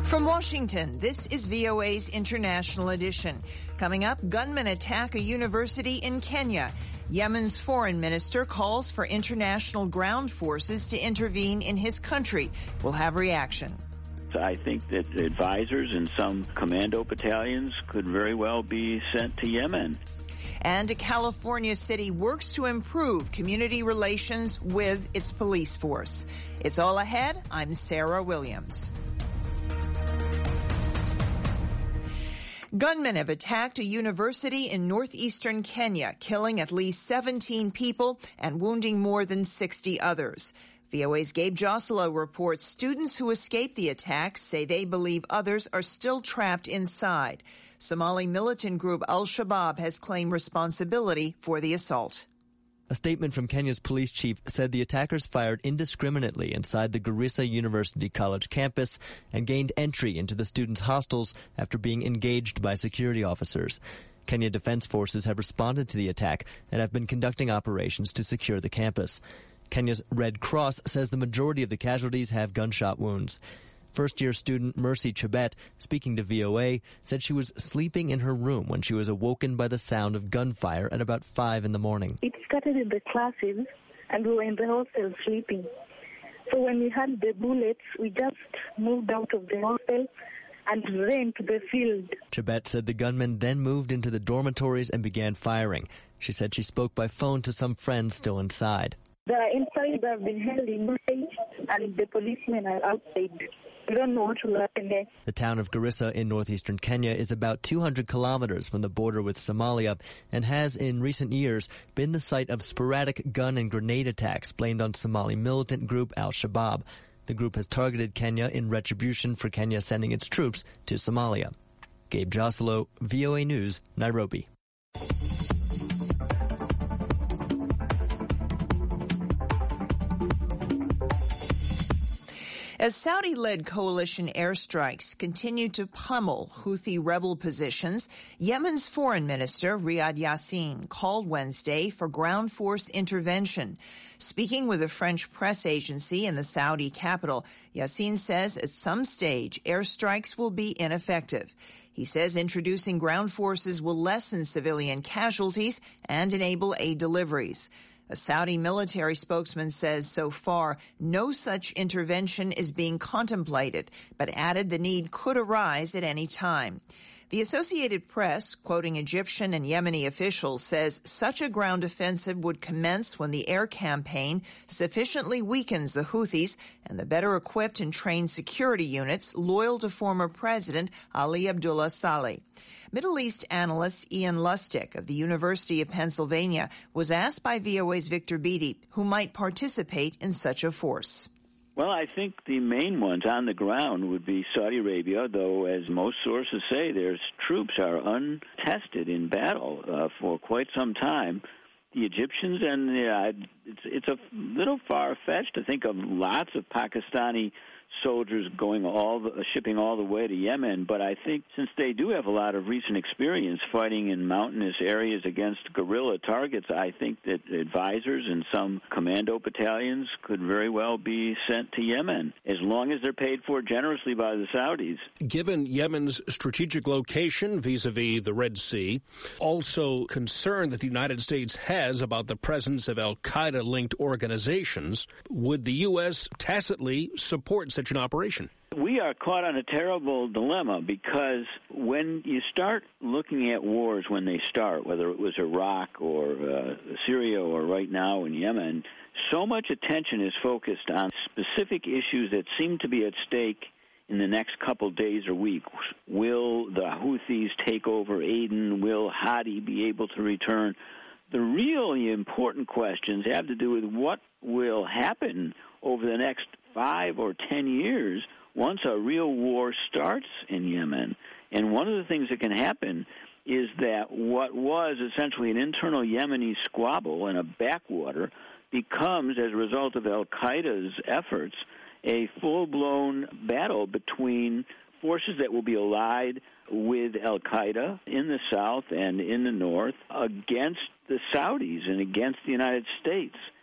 From Washington, this is VOA's International Edition. Coming up, gunmen attack a university in Kenya. Yemen's foreign minister calls for international ground forces to intervene in his country. We'll have reaction. I think that advisors and some commando battalions could very well be sent to Yemen. And a California city works to improve community relations with its police force. It's all ahead. I'm Sarah Williams. Gunmen have attacked a university in northeastern Kenya, killing at least 17 people and wounding more than 60 others. VOA's Gabe Joselo reports students who escaped the attacks say they believe others are still trapped inside. Somali militant group Al-Shabaab has claimed responsibility for the assault. A statement from Kenya's police chief said the attackers fired indiscriminately inside the Garissa University College campus and gained entry into the students' hostels after being engaged by security officers. Kenya Defense Forces have responded to the attack and have been conducting operations to secure the campus. Kenya's Red Cross says the majority of the casualties have gunshot wounds. First-year student Mercy Chebet, speaking to VOA, said she was sleeping in her room when she was awoken by the sound of gunfire at about 5 in the morning. It started in the classes, and we were in the hostel sleeping. So when we had the bullets, we just moved out of the hostel and ran to the field. Chebet said the gunmen then moved into the dormitories and began firing. She said she spoke by phone to some friends still inside. The inside have been held in Marseille, and the policemen are outside. We don't know what will happen next. The town of Garissa in northeastern Kenya is about 200 kilometers from the border with Somalia and has, in recent years, been the site of sporadic gun and grenade attacks blamed on Somali militant group Al-Shabaab. The group has targeted Kenya in retribution for Kenya sending its troops to Somalia. Gabe Joselo, VOA News, Nairobi. As Saudi-led coalition airstrikes continue to pummel Houthi rebel positions, Yemen's foreign minister, Riyad Yassin, called Wednesday for ground force intervention. Speaking with a French press agency in the Saudi capital, Yassin says at some stage airstrikes will be ineffective. He says introducing ground forces will lessen civilian casualties and enable aid deliveries. A Saudi military spokesman says so far no such intervention is being contemplated, but added the need could arise at any time. The Associated Press, quoting Egyptian and Yemeni officials, says such a ground offensive would commence when the air campaign sufficiently weakens the Houthis and the better equipped and trained security units loyal to former President Ali Abdullah Saleh. Middle East analyst Ian Lustig of the University of Pennsylvania was asked by VOA's Victor Beattie who might participate in such a force. Well, I think the main ones on the ground would be Saudi Arabia, though, as most sources say, their troops are untested in battle for quite some time. The Egyptians, and it's a little far-fetched to think of lots of Pakistani soldiers shipping all the way to Yemen, but I think since they do have a lot of recent experience fighting in mountainous areas against guerrilla targets, I think that advisors and some commando battalions could very well be sent to Yemen, as long as they're paid for generously by the Saudis. Given Yemen's strategic location vis-a-vis the Red Sea, also concern that the United States has about the presence of al-Qaeda-linked organizations, would the U.S. tacitly support such an operation? We are caught on a terrible dilemma because when you start looking at wars when they start, whether it was Iraq or Syria or right now in Yemen, so much attention is focused on specific issues that seem to be at stake in the next couple days or weeks. Will the Houthis take over Aden? Will Hadi be able to return? The really important questions have to do with what will happen over the next 5 or 10 years once a real war starts in Yemen. And one of the things that can happen is that what was essentially an internal Yemeni squabble in a backwater becomes, as a result of al-Qaeda's efforts, a full-blown battle between forces that will be allied with al-Qaeda in the south and in the north against the Saudis and against the United States.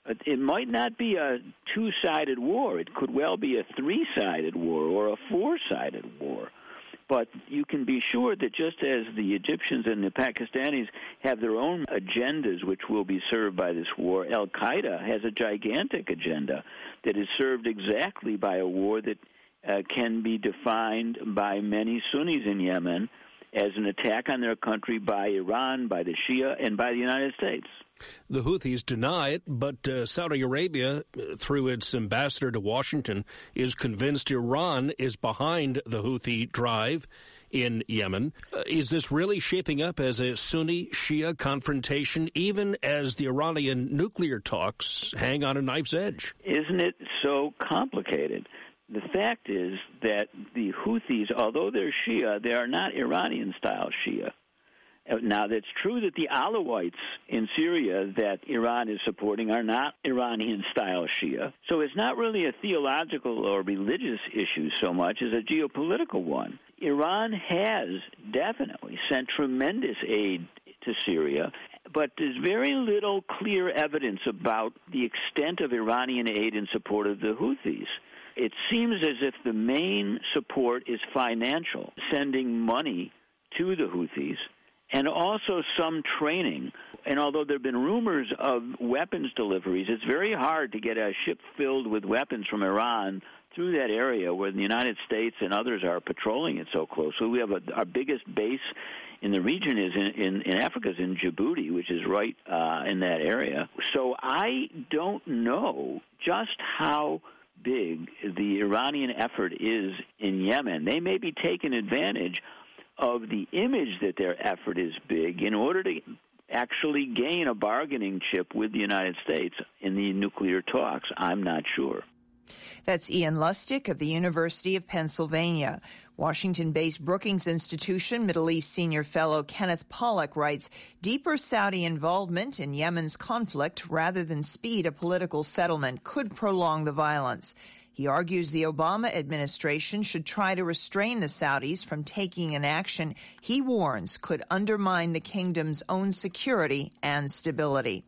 It might not be a two-sided war. It could well be a three-sided war or a four-sided war. But you can be sure that just as the Egyptians and the Pakistanis have their own agendas which will be served by this war, al-Qaeda has a gigantic agenda that is served exactly by a war that can be defined by many Sunnis in Yemen as an attack on their country by Iran, by the Shia, and by the United States. The Houthis deny it, but Saudi Arabia, through its ambassador to Washington, is convinced Iran is behind the Houthi drive in Yemen. Is this really shaping up as a Sunni-Shia confrontation, even as the Iranian nuclear talks hang on a knife's edge? Isn't it so complicated? The fact is that the Houthis, although they're Shia, they are not Iranian-style Shia. Now, that's true that the Alawites in Syria that Iran is supporting are not Iranian-style Shia. So it's not really a theological or religious issue so much as a geopolitical one. Iran has definitely sent tremendous aid to Syria, but there's very little clear evidence about the extent of Iranian aid in support of the Houthis. It seems as if the main support is financial, sending money to the Houthis, and also some training. And although there have been rumors of weapons deliveries, it's very hard to get a ship filled with weapons from Iran through that area where the United States and others are patrolling it so closely. We have our biggest base in the region is in Africa, is in Djibouti, which is right in that area. So I don't know just how big the Iranian effort is in Yemen. They may be taking advantage of the image that their effort is big in order to actually gain a bargaining chip with the United States in the nuclear talks. I'm not sure. That's Ian Lustig of the University of Pennsylvania. Washington-based Brookings Institution Middle East senior fellow Kenneth Pollack writes, deeper Saudi involvement in Yemen's conflict rather than speed a political settlement could prolong the violence. He argues the Obama administration should try to restrain the Saudis from taking an action he warns could undermine the kingdom's own security and stability.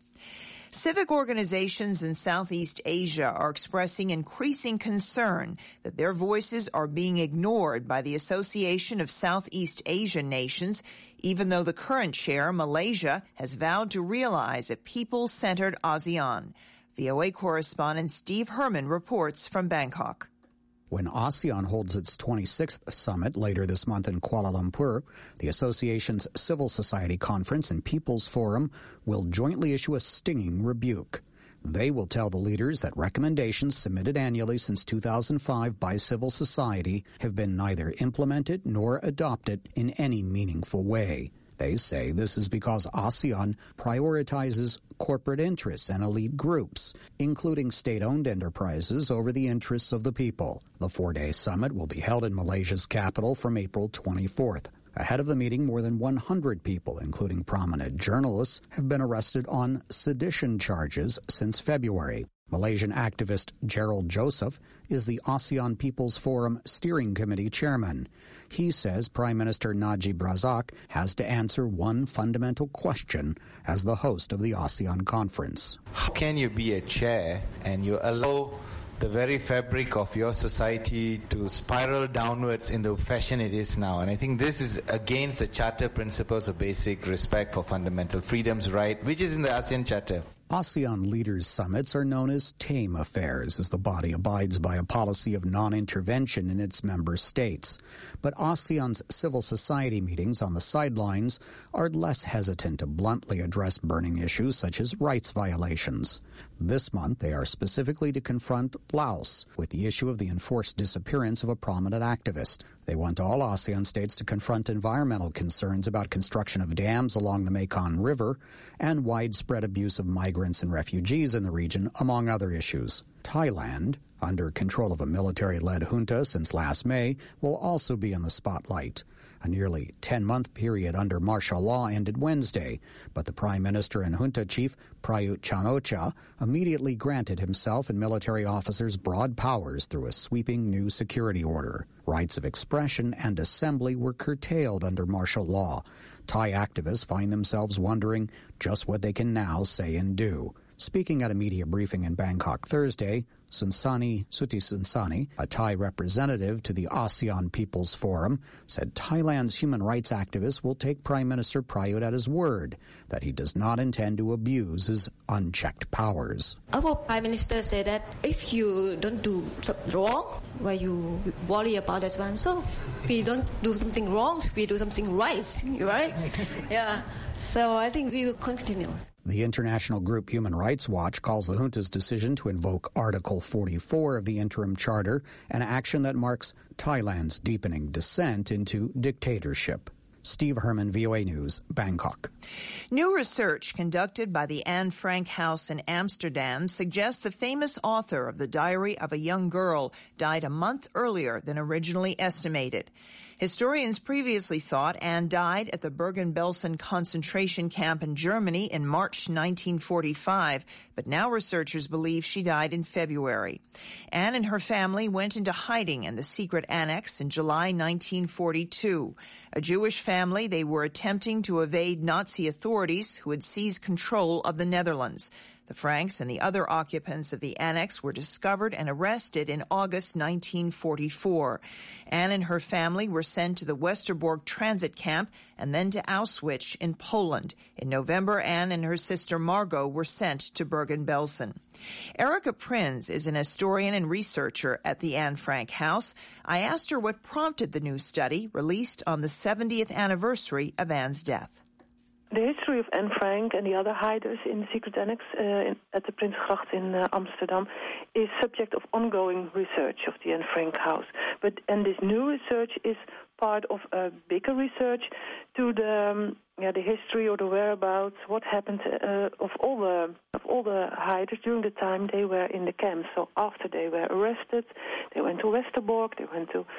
Civic organizations in Southeast Asia are expressing increasing concern that their voices are being ignored by the Association of Southeast Asian Nations, even though the current chair, Malaysia, has vowed to realize a people-centered ASEAN. VOA correspondent Steve Herman reports from Bangkok. When ASEAN holds its 26th summit later this month in Kuala Lumpur, the association's Civil Society Conference and People's Forum will jointly issue a stinging rebuke. They will tell the leaders that recommendations submitted annually since 2005 by civil society have been neither implemented nor adopted in any meaningful way. They say this is because ASEAN prioritizes corporate interests and elite groups, including state-owned enterprises, over the interests of the people. The four-day summit will be held in Malaysia's capital from April 24th. Ahead of the meeting, more than 100 people, including prominent journalists, have been arrested on sedition charges since February. Malaysian activist Gerald Joseph is the ASEAN People's Forum Steering Committee chairman. He says Prime Minister Najib Razak has to answer one fundamental question as the host of the ASEAN conference. How can you be a chair and you allow the very fabric of your society to spiral downwards in the fashion it is now? And I think this is against the Charter principles of basic respect for fundamental freedoms, right, which is in the ASEAN Charter. ASEAN leaders' summits are known as tame affairs, as the body abides by a policy of non-intervention in its member states. But ASEAN's civil society meetings on the sidelines are less hesitant to bluntly address burning issues such as rights violations. This month, they are specifically to confront Laos with the issue of the enforced disappearance of a prominent activist. They want all ASEAN states to confront environmental concerns about construction of dams along the Mekong River and widespread abuse of migrants and refugees in the region, among other issues. Thailand, under control of a military-led junta since last May, will also be in the spotlight. A nearly 10-month period under martial law ended Wednesday, but the Prime Minister and junta chief, Prayut Chan-o-cha, immediately granted himself and military officers broad powers through a sweeping new security order. Rights of expression and assembly were curtailed under martial law. Thai activists find themselves wondering just what they can now say and do. Speaking at a media briefing in Bangkok Thursday, Sunsani Sutisunsani, a Thai representative to the ASEAN People's Forum, said Thailand's human rights activist will take Prime Minister Prayut at his word that he does not intend to abuse his unchecked powers. Our Prime Minister said that if you don't do something wrong, why you worry about this one? So we don't do something wrong, we do something right, right? Yeah. So I think we will continue. The international group Human Rights Watch calls the junta's decision to invoke Article 44 of the interim charter an action that marks Thailand's deepening descent into dictatorship. Steve Herman, VOA News, Bangkok. New research conducted by the Anne Frank House in Amsterdam suggests the famous author of The Diary of a Young Girl died a month earlier than originally estimated. Historians previously thought Anne died at the Bergen-Belsen concentration camp in Germany in March 1945, but now researchers believe she died in February. Anne and her family went into hiding in the secret annex in July 1942. A Jewish family, they were attempting to evade Nazi authorities who had seized control of the Netherlands. The Franks and the other occupants of the annex were discovered and arrested in August 1944. Anne and her family were sent to the Westerbork transit camp and then to Auschwitz in Poland. In November, Anne and her sister Margot were sent to Bergen-Belsen. Erica Prins is an historian and researcher at the Anne Frank House. I asked her what prompted the new study released on the 70th anniversary of Anne's death. The history of Anne Frank and the other hiders in the secret annex at the Prinsgracht in Amsterdam is subject of ongoing research of the Anne Frank House. And this new research is part of a bigger research to the history or the whereabouts, what happened of all the hiders during the time they were in the camp. So after they were arrested, they went to Westerbork, they went to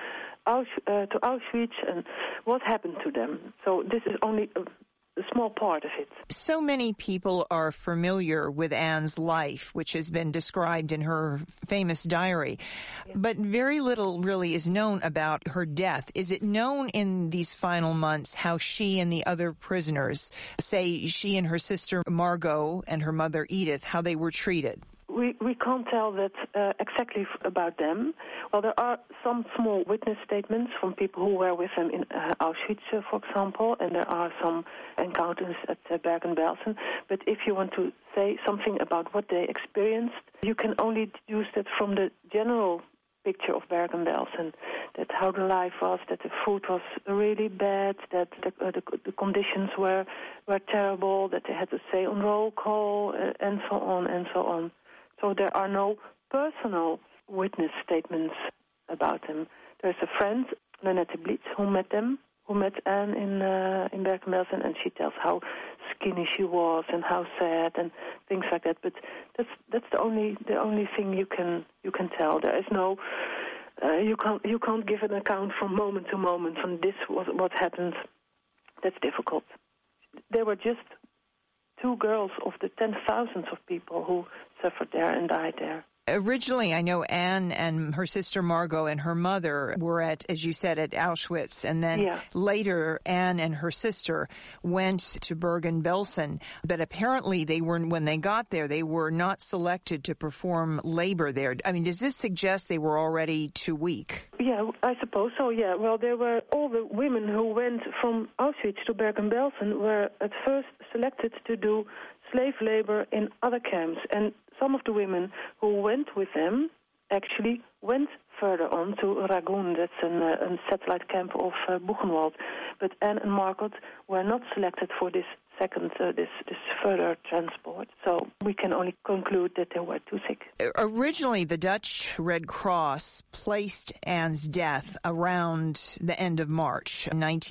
Auschwitz, and what happened to them. So this is only a small part of it. So many people are familiar with Anne's life, which has been described in her famous diary, but very little really is known about her death. Is it known in these final months how she and the other prisoners, say she and her sister Margot and her mother Edith, how they were treated? We can't tell that exactly about them. Well, there are some small witness statements from people who were with them in Auschwitz, for example, and there are some encounters at Bergen-Belsen. But if you want to say something about what they experienced, you can only deduce that from the general picture of Bergen-Belsen, that how the life was, that the food was really bad, that the conditions were terrible, that they had to stay on roll call, and so on and so on. So there are no personal witness statements about them. There's a friend, Nanette Blitz, who met Anne in Bergen-Belsen, and she tells how skinny she was and how sad and things like that. But that's the only thing you can tell. There is no you can't give an account from moment to moment. From this was what happened. That's difficult. There were just 2 girls of the 10,000s of people who suffered there and died there. Originally, I know Anne and her sister Margot and her mother were at, as you said, at Auschwitz. And then later, Anne and her sister went to Bergen-Belsen. But apparently, when they got there, they were not selected to perform labor there. I mean, does this suggest they were already too weak? Yeah, I suppose so, yeah. Well, there were all the women who went from Auschwitz to Bergen-Belsen were at first selected to do slave labor in other camps. And some of the women who went with them actually went further on to Ragun. That's a satellite camp of Buchenwald. But Anne and Margot were not selected for this this further transport. So we can only conclude that they were too sick. Originally, the Dutch Red Cross placed Anne's death around the end of March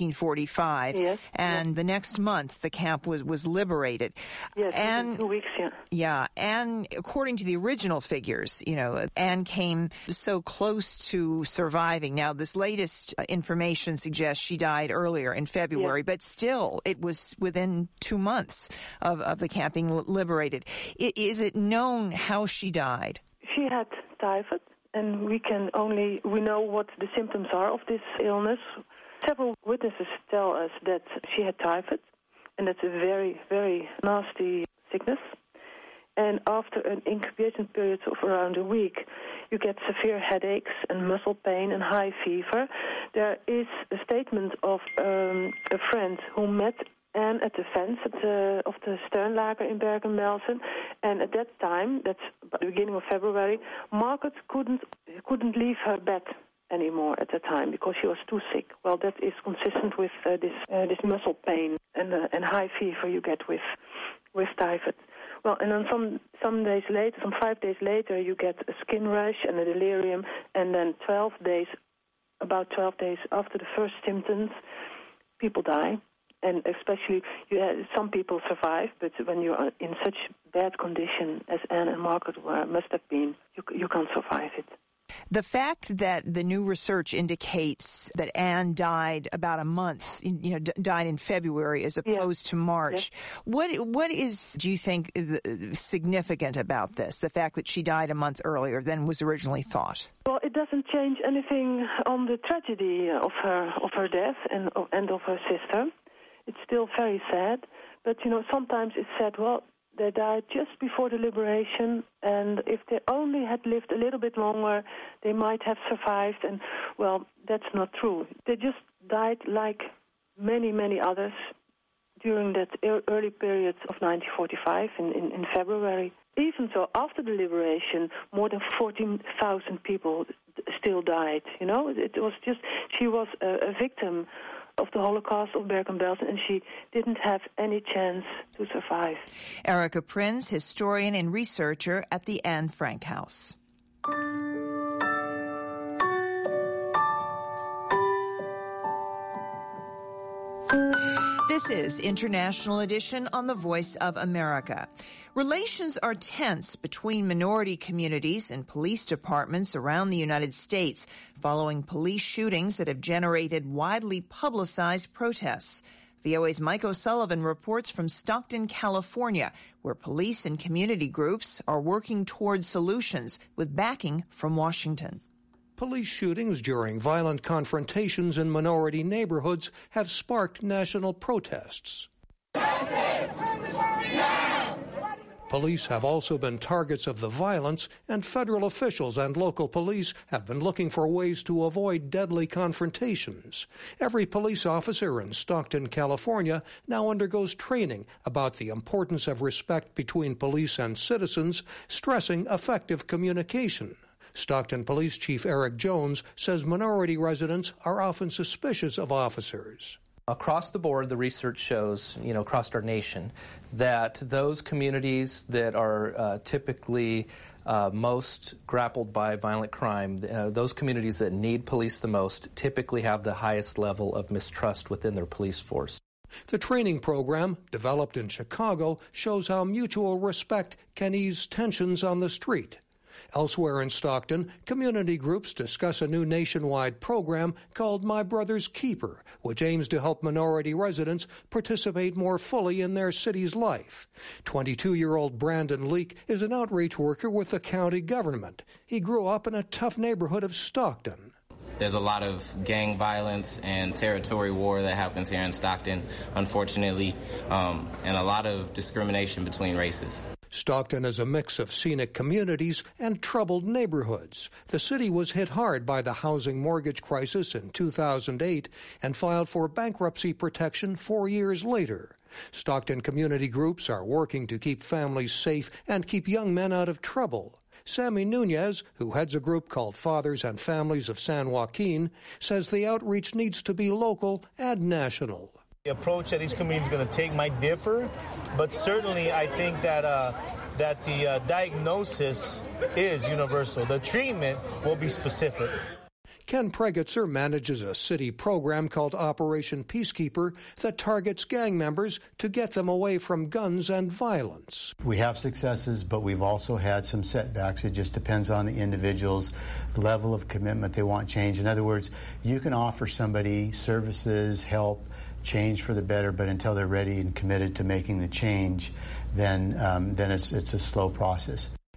1945. Yes. And the next month, the camp was liberated. Yes, in 2 weeks, yeah. Yeah, Anne, according to the original figures, Anne came so close to surviving. Now, this latest information suggests she died earlier in February, but still, it was within 2 months of the camp being liberated. Is it known how she died? She had typhoid, and we know what the symptoms are of this illness. Several witnesses tell us that she had typhoid, and that's a very, very nasty sickness. And after an incubation period of around a week, you get severe headaches and muscle pain and high fever. There is a statement of a friend who met Anne at the fence of the Sternlager in Bergen-Belsen, and at that time, that's at the beginning of February, Margaret couldn't leave her bed anymore at the time because she was too sick. Well, that is consistent with this muscle pain and high fever you get with typhoid. Well, and then some days later, 5 days later, you get a skin rash and a delirium, and then about 12 days after the first symptoms, people die. And especially, some people survive, but when you are in such bad condition as Anne and Margaret must have been, you can't survive it. The fact that the new research indicates that Anne died about a month, died in February as opposed to March. Yeah. What is, do you think, significant about this? The fact that she died a month earlier than was originally thought? Well, it doesn't change anything on the tragedy of her death and of her sister. It's still very sad, but sometimes it's said, well, they died just before the liberation, and if they only had lived a little bit longer, they might have survived, and, well, that's not true. They just died like many, many others during that early period of 1945 in February. Even so, after the liberation, more than 14,000 people still died. It was just, she was a victim of the Holocaust of Bergen-Belsen, and she didn't have any chance to survive. Erica Prins, historian and researcher at the Anne Frank House. This is International Edition on the Voice of America. Relations are tense between minority communities and police departments around the United States following police shootings that have generated widely publicized protests. VOA's Mike O'Sullivan reports from Stockton, California, where police and community groups are working towards solutions with backing from Washington. Police shootings during violent confrontations in minority neighborhoods have sparked national protests. Justice! Now! Police have also been targets of the violence, and federal officials and local police have been looking for ways to avoid deadly confrontations. Every police officer in Stockton, California, now undergoes training about the importance of respect between police and citizens, stressing effective communication. Stockton Police Chief Eric Jones says minority residents are often suspicious of officers. Across the board, the research shows, across our nation, that those communities that are typically most grappled by violent crime, those communities that need police the most, typically have the highest level of mistrust within their police force. The training program, developed in Chicago, shows how mutual respect can ease tensions on the street. Elsewhere in Stockton, community groups discuss a new nationwide program called My Brother's Keeper, which aims to help minority residents participate more fully in their city's life. 22-year-old Brandon Leake is an outreach worker with the county government. He grew up in a tough neighborhood of Stockton. There's a lot of gang violence and territory war that happens here in Stockton, unfortunately, and a lot of discrimination between races. Stockton is a mix of scenic communities and troubled neighborhoods. The city was hit hard by the housing mortgage crisis in 2008 and filed for bankruptcy protection 4 years later. Stockton community groups are working to keep families safe and keep young men out of trouble. Sammy Nunez, who heads a group called Fathers and Families of San Joaquin, says the outreach needs to be local and national. The approach that each community is going to take might differ, but certainly I think that the diagnosis is universal. The treatment will be specific. Ken Pregitzer manages a city program called Operation Peacekeeper that targets gang members to get them away from guns and violence. We have successes, but we've also had some setbacks. It just depends on the individual's level of commitment they want change. In other words, you can offer somebody services, help, change for the better, but until they're ready and committed to making the change, then it's a slow process.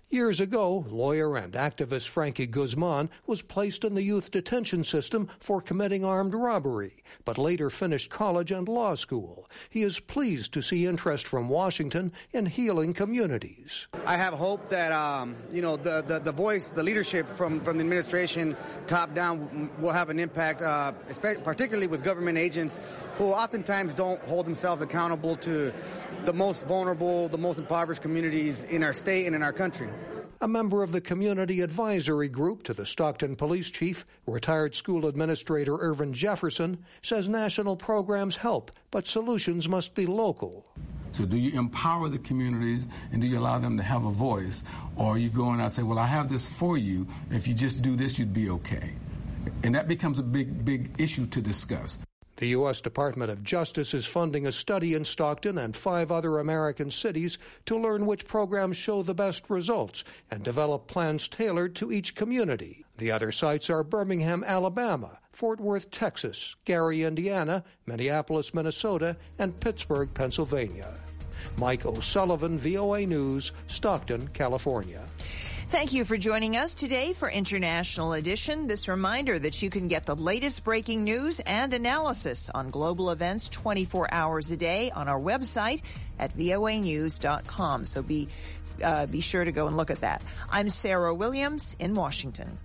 Years ago, lawyer and activist Frankie Guzman was placed in the youth detention system for committing armed robbery, but later finished college and law school. He is pleased to see interest from Washington in healing communities. I have hope that, the voice, the leadership from the administration top down will have an impact, particularly with government agents who oftentimes don't hold themselves accountable to the most vulnerable, the most impoverished communities in our state and in our country. A member of the community advisory group to the Stockton police chief, retired school administrator Irvin Jefferson, says national programs help, but solutions must be local. So do you empower the communities and do you allow them to have a voice? Or you go in and say, well, I have this for you. If you just do this, you'd be okay. And that becomes a big issue to discuss. The U.S. Department of Justice is funding a study in Stockton and 5 other American cities to learn which programs show the best results and develop plans tailored to each community. The other sites are Birmingham, Alabama, Fort Worth, Texas, Gary, Indiana, Minneapolis, Minnesota, and Pittsburgh, Pennsylvania. Mike O'Sullivan, VOA News, Stockton, California. Thank you for joining us today for International Edition. This reminder that you can get the latest breaking news and analysis on global events 24 hours a day on our website at voanews.com. So be sure to go and look at that. I'm Sarah Williams in Washington.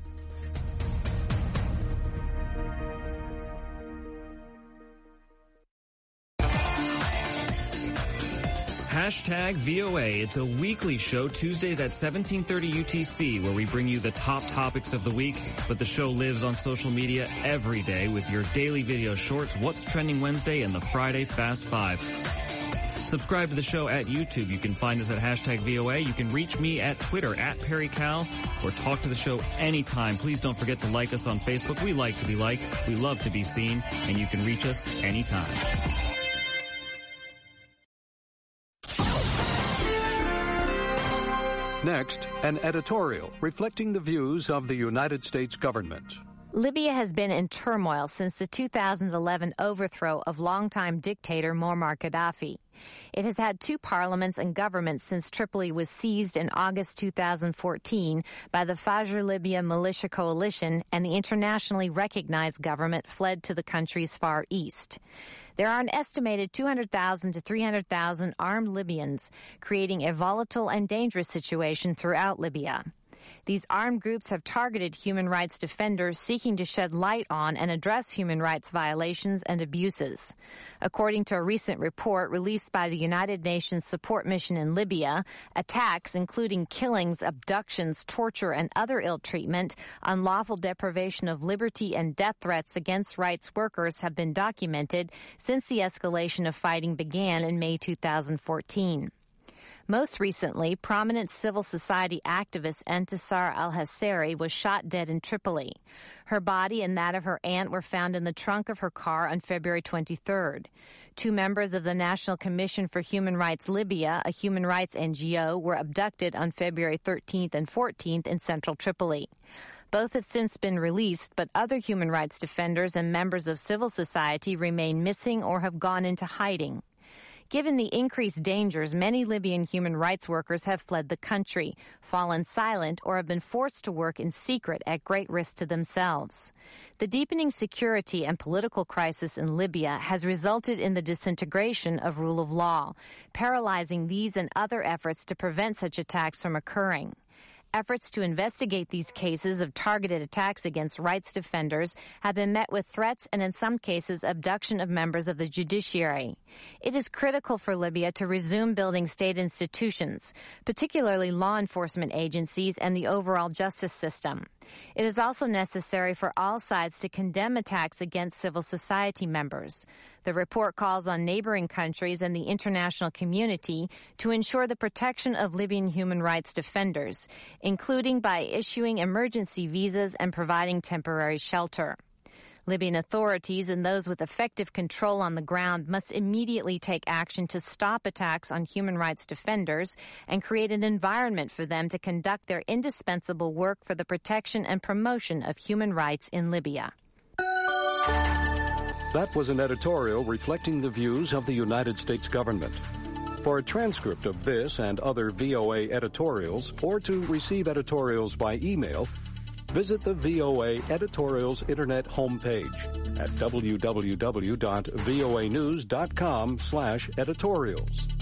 Hashtag VOA. It's a weekly show Tuesdays at 17:30 UTC where we bring you the top topics of the week. But the show lives on social media every day with your daily video shorts, What's Trending Wednesday, and the Friday Fast Five. Subscribe to the show at YouTube. You can find us at Hashtag VOA. You can reach me at Twitter at Perry Cal or talk to the show anytime. Please don't forget to like us on Facebook. We like to be liked. We love to be seen. And you can reach us anytime. Next, an editorial reflecting the views of the United States government. Libya has been in turmoil since the 2011 overthrow of longtime dictator Muammar Gaddafi. It has had 2 parliaments and governments since Tripoli was seized in August 2014 by the Fajr Libya militia coalition, and the internationally recognized government fled to the country's far east. There are an estimated 200,000 to 300,000 armed Libyans, creating a volatile and dangerous situation throughout Libya. These armed groups have targeted human rights defenders seeking to shed light on and address human rights violations and abuses. According to a recent report released by the United Nations Support Mission in Libya, attacks including killings, abductions, torture, and other ill treatment, unlawful deprivation of liberty, and death threats against rights workers have been documented since the escalation of fighting began in May 2014. Most recently, prominent civil society activist Entisar al-Hasseri was shot dead in Tripoli. Her body and that of her aunt were found in the trunk of her car on February 23rd. 2 members of the National Commission for Human Rights Libya, a human rights NGO, were abducted on February 13th and 14th in central Tripoli. Both have since been released, but other human rights defenders and members of civil society remain missing or have gone into hiding. Given the increased dangers, many Libyan human rights workers have fled the country, fallen silent, or have been forced to work in secret at great risk to themselves. The deepening security and political crisis in Libya has resulted in the disintegration of rule of law, paralyzing these and other efforts to prevent such attacks from occurring. Efforts to investigate these cases of targeted attacks against rights defenders have been met with threats and, in some cases, abduction of members of the judiciary. It is critical for Libya to resume building state institutions, particularly law enforcement agencies and the overall justice system. It is also necessary for all sides to condemn attacks against civil society members. The report calls on neighboring countries and the international community to ensure the protection of Libyan human rights defenders, including by issuing emergency visas and providing temporary shelter. Libyan authorities and those with effective control on the ground must immediately take action to stop attacks on human rights defenders and create an environment for them to conduct their indispensable work for the protection and promotion of human rights in Libya. That was an editorial reflecting the views of the United States government. For a transcript of this and other VOA editorials, or to receive editorials by email, visit the VOA Editorials Internet homepage at www.voanews.com/editorials.